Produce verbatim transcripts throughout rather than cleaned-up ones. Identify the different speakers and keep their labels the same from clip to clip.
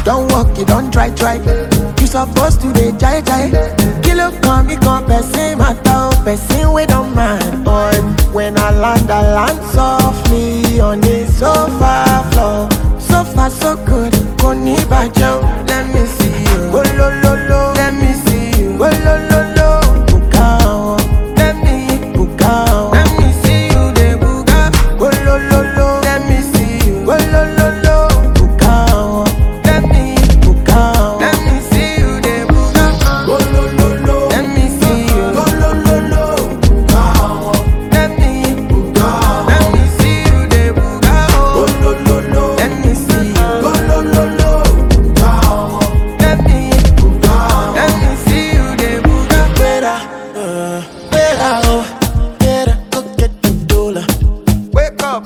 Speaker 1: don't walk, you don't try, try. You supposed to be jai jai. Kilo come, me come, person matter, person we don't mind. Boy, when I land, I land softly on the sofa floor. So far, so good. Koni bajo, let me see you. Oh lo lo lo, let me see you. Oh lo lo lo, bukao, let me bukao. Let me see you, de buka. Oh lo lo lo, let me see you. Oh lo lo lo, bukao, let me bukao. Let me see you, de buka. Oh lo lo lo, let me see you. Oh lo lo lo, bukao, let me bukao. Let me see you, de buka. Oh lo lo lo, let me see you. Oh lo lo lo, bukao, let me bukao. Let me see you, de buka. Better, uh, better, oh, better go get the dollar. Wake up.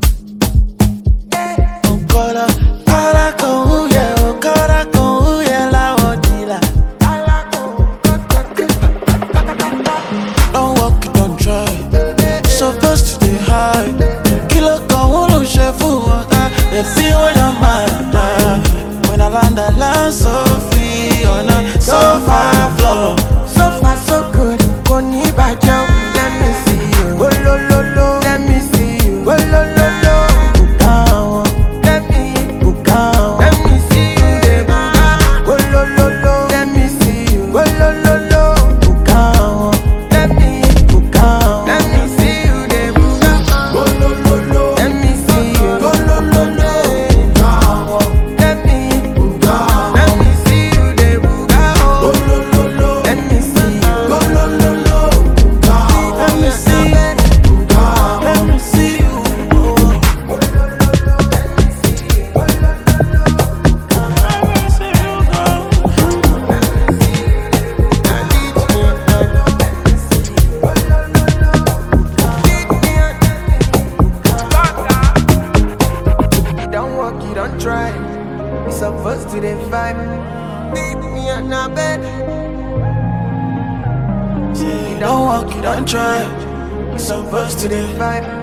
Speaker 1: Okora, kara con huye, okora con huye la odila. Don't walk, you don't try. Supposed to stay high. Kilo con uno chef water. Let's see what I'm at. When I land, I land so free on a sofa floor. So far, so good. Koni bajo, let me see you. Oh lo lo lo, let me see you. Oh lo lo lo, bukao, let me bukao. Let me see you, de buka. Oh lo lo lo, let me see you. Oh lo lo lo, bukao, let me bukao. Let me see you, de buka. Oh lo lo lo, let me see you. Oh lo lo lo, bukao, let me bukao. Let me see you, de buka. Oh lo lo lo, let me see you. Oh lo lo lo, bukao. Let me see you, bukao. Let me see you. You don't walk, you don't try. You supposed to the vibe. Beat me on the bed. You don't walk, you don't try. You supposed to the vibe.